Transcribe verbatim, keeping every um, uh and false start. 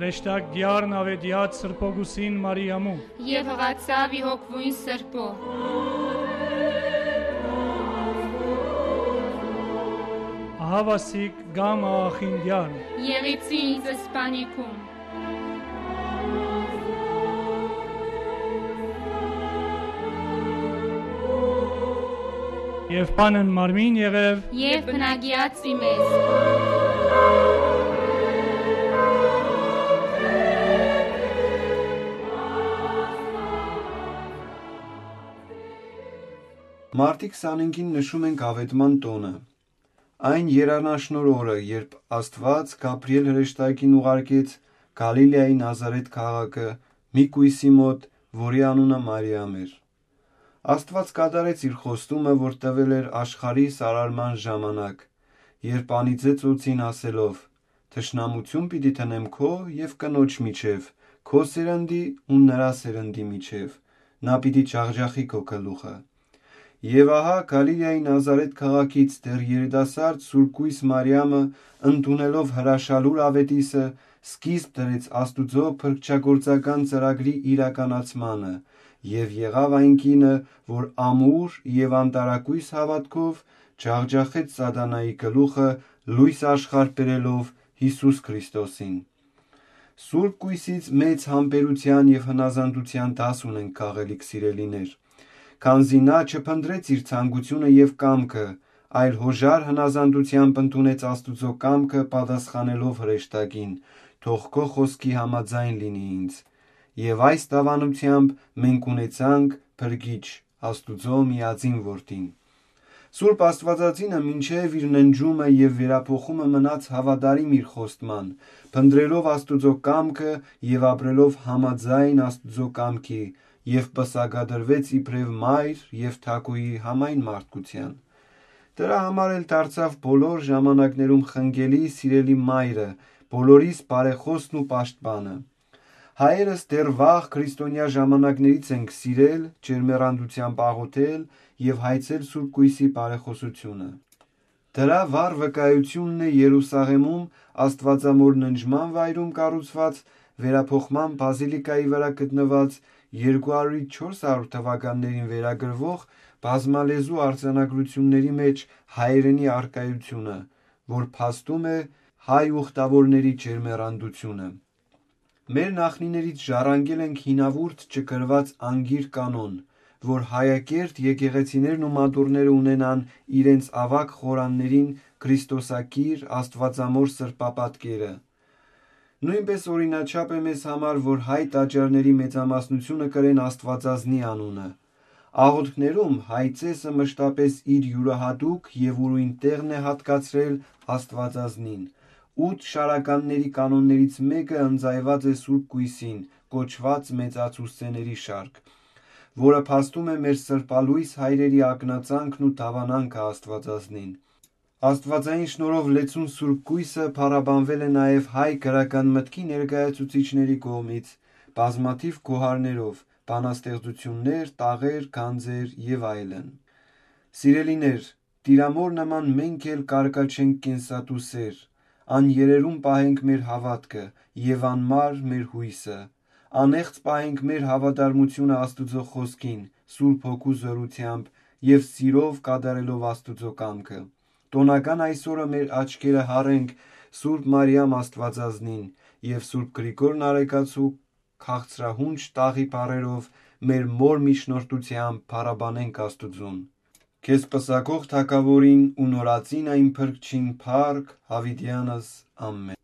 Հրեշտակ դիարն ավետիած Սրբոգուսին Մարիամու Եվ հղացավ ի հոգվույն սրբո Ահավասիկ գամ աղախին դիարն Եղիցի ինձ սպանիքում Եվ պանն մարմին եղև Եվ բնագիացի մեզ Մարտի քսանինքին նշում ենք ավետման տոնը։ Այն երանաշնոր օրը, երբ Աստված Գաբրիել հրեշտակին ուղարկեց Գալիլեայի Նազարեթ քաղաքը մի կույսի մոտ, որի անունը Մարիամ էր։ Աստված կատարեց իր խոստումը, որ տվել էր աշխարհի սարարման ժամանակ, երբ անիծեց օձին ասելով. «Թշնամություն պիտի տնեմ քո և կնոջ միջև, քո սերնդի ու նրա սերնդի միջև, նա պիտի ջախջախի քո գլուխը»։ Եվ ահա Գալիլեայի Նազարեթ քաղաքից դեռ երիտասարդ սուրբկույս Մարիամը, ընդունելով հրաշալուր ավետիսը, սկիզբ դրեց Աստուծո փրկչագործական ծրագրի իրականացմանը և եղավ այն կինը, որ ամուր և անտարակույս հավատքով ջախջախեց սատանայի գլուխը, լույս աշխարհ բերելով Հիսուս Քրիստոսին։ Սուրբ կույսից մեծ համբերության և հնազանդության դաս ունենք քաղելիք սիրելիներ, քանզի նա չփնտրեց իր ցանկությունը և կամքը, այլ հոժար հնազանդությամբ ընդունեց Աստուծո կամքը պատասխանելով հրեշտակին. «Թող քո խոսքի համաձայն լինի ինձ»։ Եվ այս դավանությամբ մենք ունեցանք Փրկիչ, Աստուծո միածին Որդին։ Սուրբ Աստվածածինը մինչև իր ննջումը և վերափոխումը մնաց հավատարիմ իր խոստման, փնտրելով Աստուծո կամքը և ապրելով համաձայն Աստուծո կամքի և պսակադրվեց իբրև մայր և թագուհի համայն մարդկության։ Դրա համար էլ դարձավ բոլոր ժամանակներում խնգելի սիրելի մայրը, բոլորիս բարեխոսն ու պաշտպանը։ Հայերս դեռ վաղ քրիստոնյա ժամանակներից ենք սիրել, ջերմեռանդությամբ աղոթել և հայցել Սուրբ Կույսի բարեխոսությունը։ Դրա վառ վկայությունն է Երուսաղեմում Աստվածամոր ննջման վայրում կառուցված վերափոխման բազիլիկայի վրա գտնված երկու հարյուրից չորս հարյուր թվականներին վերագրվող բազմալեզու արձանագրությունների մեջ հայերենի առկայությունը, որ փաստում է հայ ուխտավորների ջերմեռանդությունը։ Մեր նախնիներից ժառանգել ենք հինավուրց չգրված անգիր կանոն, որ հայակերտ եկեղեցիներն ու մատուռները ունենան իրենց ավագ խորաններին քրիստոսակիր Աստվածամոր սրբապատկերը։ Նույնպես օրինաչափ է մեզ համար, որ հայ տաճարների մեծամասնությունը կրեն Աստվածազնի անունը։ Աղոթքներում հայցեսը մշտապես իր յուրահատուկ և ուրույն տեղն է հատկացրել Աստվածազնին։ Ութ շարականների կանոններից մեկը ընձայված է Սուրբ Կույսին, կոչված մեծացուցցեների շարք, որը փաստում է մեր սրբալույս հայրերի ակնածանքն ու դավանանքը Աստվածազնին։ Աստվածային շնորհով լեցուն Սուրբ Կույսը փառաբանվել է նաև հայ գրական մտքի ներկայացուցիչների կողմից բազմաթիվ գոհարներով, բանաստեղծություններ, տաղեր, գանձեր և այլն։ Սիրելիներ, Տիրամոր նման մենք էլ կարկաչենք կենսատու սեր, աներերուն պահենք մեր հավատքը և անմար մեր հույսը, անեղծ պահենք մեր հավատարմությունը Աստուծո խոսքին, Սուրբ Հոգու զորությամբ և սիրով կատարելով Աստուծո կամքը։ Տոնական այսօրը մեր աչքերը հառենք Սուրբ Մարիամ Աստվածազնին և Սուրբ Գրիգոր Նարեկացու քաղցրահունչ տաղի բառերով մեր մոր միջնորդությամբ փառաբանենք Աստուծուն։ Քեզ պսակող Թագավորին ու նորածին այն Փրկչին փառք, հավիտյանս, ամեն։